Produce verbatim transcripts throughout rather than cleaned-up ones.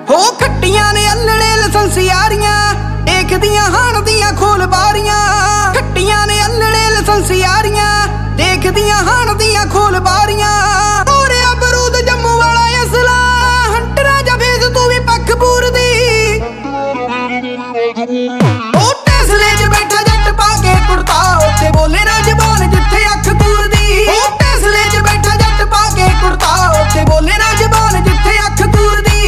हो खट्टियां ने अल्लड़े लसंस यारियां देखदियां हाण दियां खोल बारियां। खट्टियां ने अल्लड़े लसंस यारियां देखदियां हाण दियां खोल बारियां। तोरे बरूद जम्मू वाला असला हंटरा जा भेज तू भी पखपूर दी। ओ टेसले च बैठा जट पा के कुर्ता उत्ते बोले ना जबान जिथे अख कूर दी। ओ टेसले च बैठा जट पा के कुर्ता उत्ते बोले ना जबान जिथे अख कूर दी।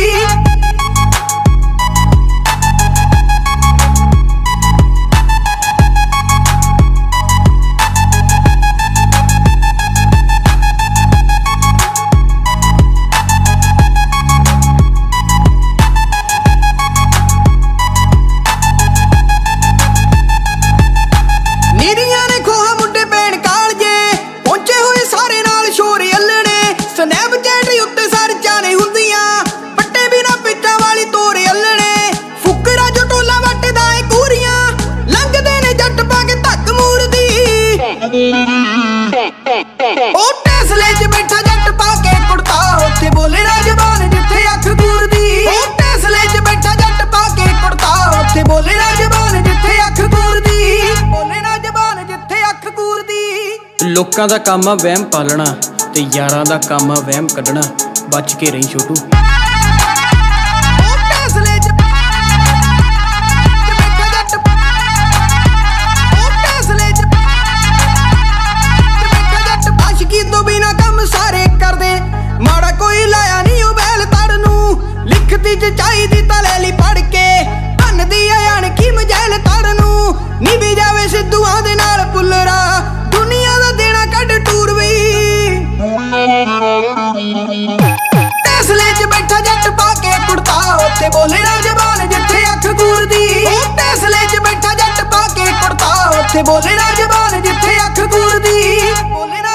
ओ टेसले च बैठा जट पा के कुर्ता उत्ते बोले ना जबान जिथे अख कूर दी। ओ टेसले च बैठा जट पा के कुर्ता उत्ते बोले ना जबान जिथे अख कूर दी। बोले ना जबान जिथे अख कूर दी। लोकां दा काम आ वहम पालना ते यारां दा काम आ वहम कढना। बच के रही छोटू। तो बिना कम सारे कर दे माड़ा कोई लाया नहीं ओ बैल तड़ नू। लिखती च चाहिदी ता ले ली पढ़ के भन्नदी अणखी मजैल तड़ नू। निभी जावे सिद्धूआं दे नाल पुल्लरा दुनिया दा देना कढ टूर वी। टेसले च बैठा जट पा के कुर्ता उत्ते बोले ना जबान जिथे अख कूर दी। ओ टेसले च बैठा जट पा के कुर्ता उत्ते बोले ना जबान जिथे अख कूर दी। बोले ना